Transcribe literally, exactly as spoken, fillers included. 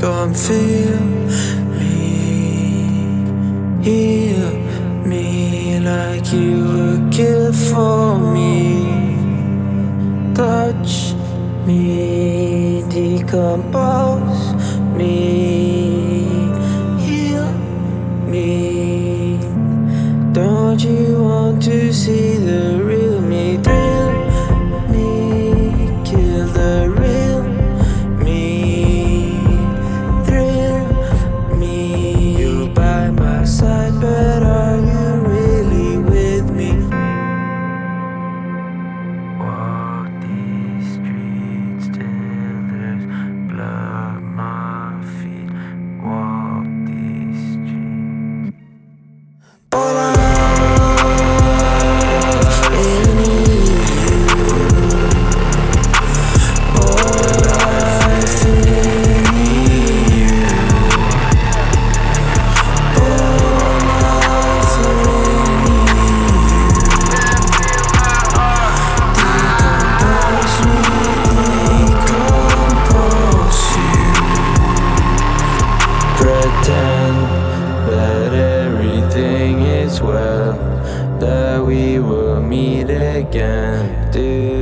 Come feel me, heal me like you were killed for me. Touch me, decompose me, heal me. Don't you want to see the real me? Thrill me, kill the real me. Thrill me. You're by my side, but are you really with me? Walk these streets till there's blood on my feet. Walk these streets. All I pretend that everything is well, that we will meet again. Do